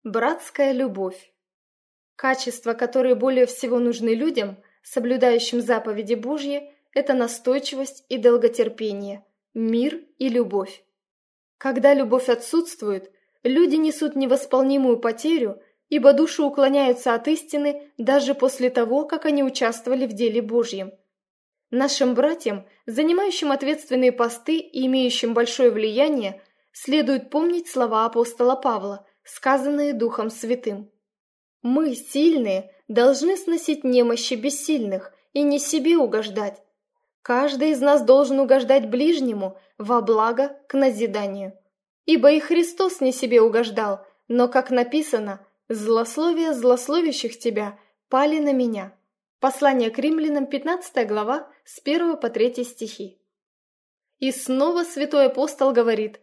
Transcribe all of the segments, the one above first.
Братская любовь. Качества, которые более всего нужны людям, соблюдающим заповеди Божьи, это настойчивость и долготерпение, мир и любовь. Когда любовь отсутствует, люди несут невосполнимую потерю, ибо души уклоняются от истины даже после того, как они участвовали в деле Божьем. Нашим братьям, занимающим ответственные посты и имеющим большое влияние, следует помнить слова апостола Павла, сказанные Духом Святым. Мы, сильные, должны сносить немощи бессильных и не себе угождать. Каждый из нас должен угождать ближнему во благо к назиданию. Ибо и Христос не себе угождал, но, как написано, «Злословия злословящих тебя пали на меня». Послание к Римлянам, 15 глава, с 1 по 3 стихи. И снова святой апостол говорит: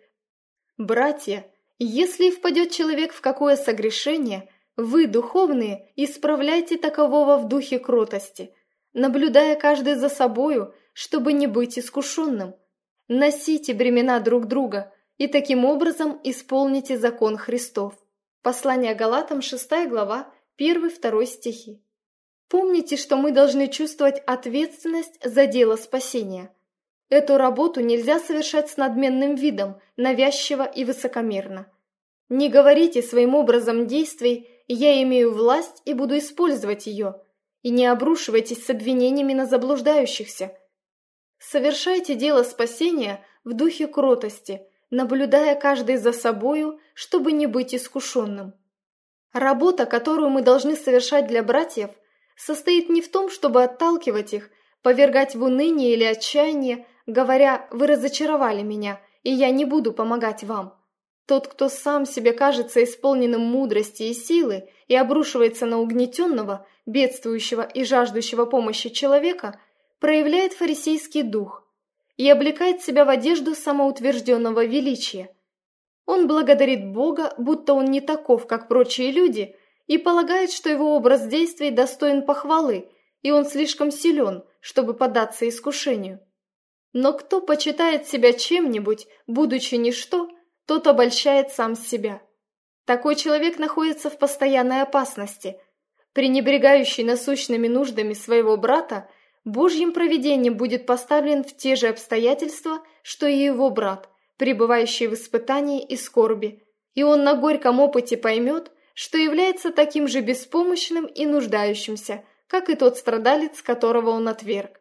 «Братья, если впадет человек в какое согрешение, вы, духовные, исправляйте такового в духе кротости, наблюдая каждый за собою, чтобы не быть искушенным. Носите бремена друг друга, и таким образом исполните закон Христов». Послание Галатам, 6 глава, 1-2 стихи. Помните, что мы должны чувствовать ответственность за дело спасения. Эту работу нельзя совершать с надменным видом, навязчиво и высокомерно. Не говорите своим образом действий «я имею власть и буду использовать ее», и не обрушивайтесь с обвинениями на заблуждающихся. Совершайте дело спасения в духе кротости, наблюдая каждый за собою, чтобы не быть искушенным. Работа, которую мы должны совершать для братьев, состоит не в том, чтобы отталкивать их, повергать в уныние или отчаяние, говоря: «Вы разочаровали меня, и я не буду помогать вам». Тот, кто сам себе кажется исполненным мудрости и силы и обрушивается на угнетенного, бедствующего и жаждущего помощи человека, проявляет фарисейский дух и облекает себя в одежду самоутвержденного величия. Он благодарит Бога, будто он не таков, как прочие люди, и полагает, что его образ действий достоин похвалы, и он слишком силен, чтобы поддаться искушению. Но кто почитает себя чем-нибудь, будучи ничто, тот обольщает сам себя. Такой человек находится в постоянной опасности. Пренебрегающий насущными нуждами своего брата, Божьим провидением будет поставлен в те же обстоятельства, что и его брат, пребывающий в испытании и скорби, и он на горьком опыте поймет, что является таким же беспомощным и нуждающимся, как и тот страдалец, которого он отверг.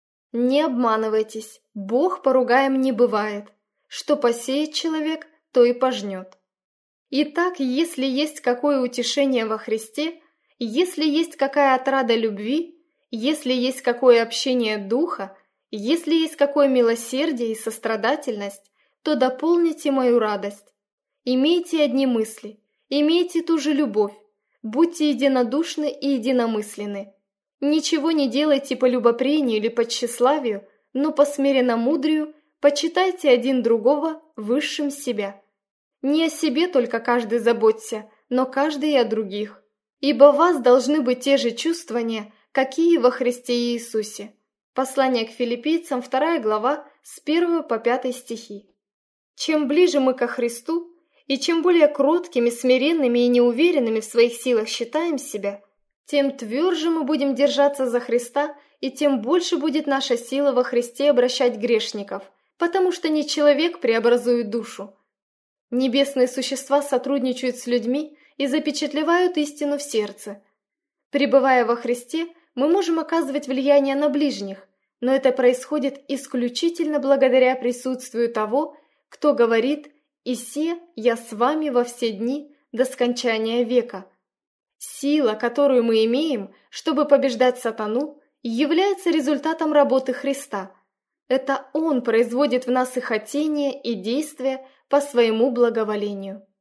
Не обманывайтесь, Бог поругаем не бывает. Что посеет человек, то и пожнет. Итак, если есть какое утешение во Христе, если есть какая отрада любви, если есть какое общение духа, если есть какое милосердие и сострадательность, то дополните мою радость. Имейте одни мысли, имейте ту же любовь, будьте единодушны и единомысленны. Ничего не делайте по любопрению или по тщеславию, но по смиренномудрию почитайте один другого высшим себя. Не о себе только каждый заботься, но каждый и о других. Ибо в вас должны быть те же чувствования, какие во Христе Иисусе. Послание к Филиппийцам, 2 глава, с 1 по 5 стихи. Чем ближе мы ко Христу, и чем более кроткими, смиренными и неуверенными в своих силах считаем себя, тем тверже мы будем держаться за Христа, и тем больше будет наша сила во Христе обращать грешников, потому что не человек преобразует душу. Небесные существа сотрудничают с людьми и запечатлевают истину в сердце. Пребывая во Христе, мы можем оказывать влияние на ближних, но это происходит исключительно благодаря присутствию того, кто говорит: «И се я с вами во все дни до скончания века». Сила, которую мы имеем, чтобы побеждать сатану, является результатом работы Христа. Это Он производит в нас и хотение, и действия по своему благоволению.